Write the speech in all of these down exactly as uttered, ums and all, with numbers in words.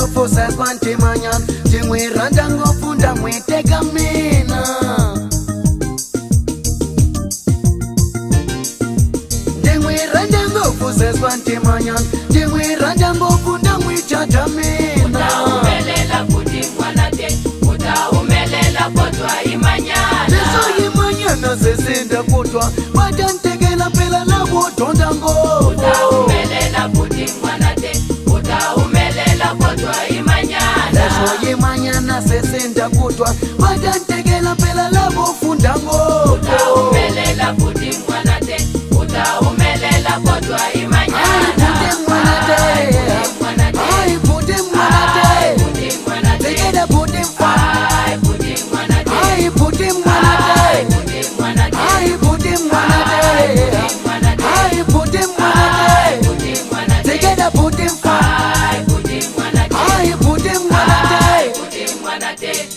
ngofu saswanti manyan Jingwe randa ngofu ndamwe tega mina Jingwe randa ngofu saswanti manyan Jingwe randa ngofu ndamwe chata mina Utaumelela kuti mwanate Utaumelela kotwa imanyana Leso imanyana sesinda kutwa Wadantegela pela labo tonda ngo Utaumelela kuti mwanate Utaumelela kotwa imanyana Leso imanyana sesinda kutwa Wadantegela pela labo funda ngo Utaumelela kuti mwanate Utaumelela kotwa imanyana Puti mwanate Ay puti mwanate Tegeda puti mwanate Ay puti mwanate Ay puti mwanate Ay puti mwanate Ay puti mwanate Tegeda puti mwanate Ay puti mwanate Ay puti Ay mwanate puti mwanate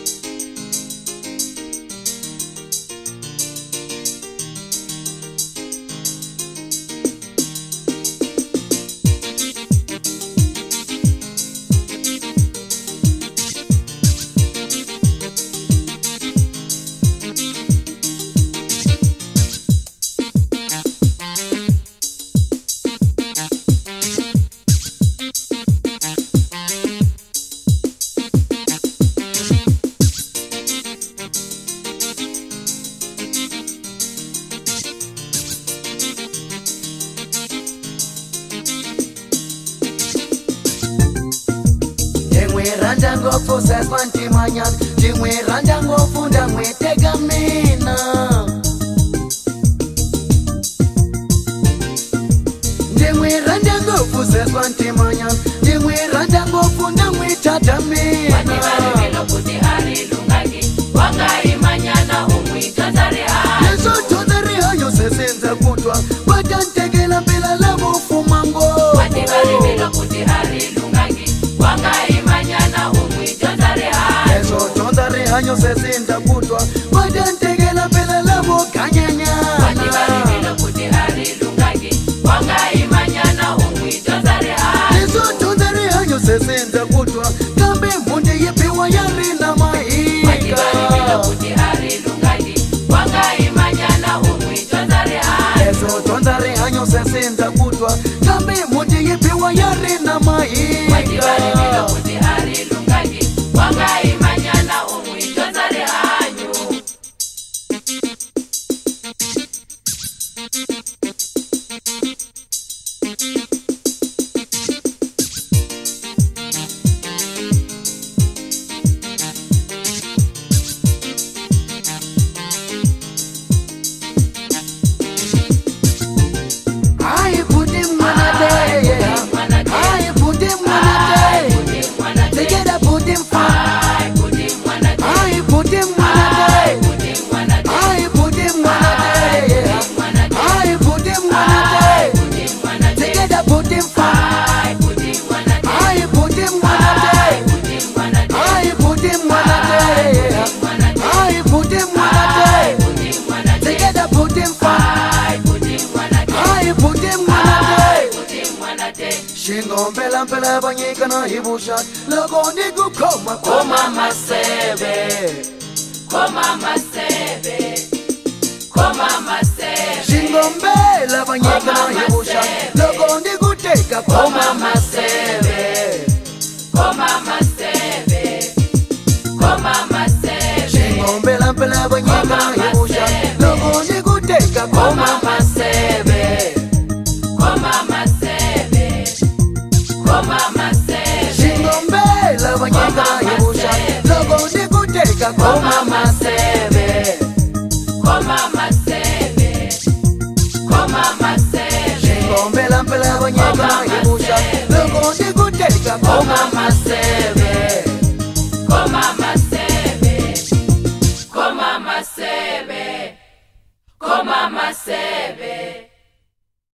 Jingwe randa ngofu saswanti manyan Jingwe randa ngofu ndamwe tega mina Jingwe randa ngofu saswanti manyan Jingwe randa ngofu ndamwe chata mina Wati vilo kuti hari lungaki Wanga imanyana umwita zare hai Leso tondari hayo sesenza kutwa Wadantegela pela labo fumango Wati vilo kuti hari lungaki Wanga imanyana umwita zare hai Leso tondari hayo sesenza kutwa Wadantegela pela labo kanyanya Wati vilo kuti hari lungaki Wanga imanyana umwita zare hai Leso tondari hayo sesenza kutwa Kambe munde yepewa yari na Wati vilo maika kuti hari lungaki Wanga imanyana umwita zare hai Leso tondari hayo sesenza kutwa Kambe munde yepewa yari na Wati vilo maika kuti hari lungaki Wanga imanyana umwita zare hanyu Ay puti mwanate Ay puti mwanate Tegeda puti mwanate Ay puti mwanate Ay puti Ay mwanate puti mwanate Ay puti mwanate Ay puti mwanate puti mwanate Tegeda puti mwanate Ay puti mwanate Ay puti mwanate puti mwanate Ay puti mwanate Ay puti mwanate puti mwanate Tegeda puti mwanate Ay puti mwanate Ay puti mwanate puti mwanate Shingo mpela mpela banyika na hibusha Logo nigu koma koma masebe Koma masebe Koma masebe Shingo mpela banyika na hibusha Logo nigu teka koma masebe Koma masebe Koma masebe Shingo mpela mpela banyika na hibusha Logo nigu teka koma masebe Koma masebe Koma masebe Shingo mpela banyika na hibusha Logo nigu teka koma masebe Koma masebe Koma masebe Shingo mpela mpela banyika na hibusha Logo nigu teka koma masebe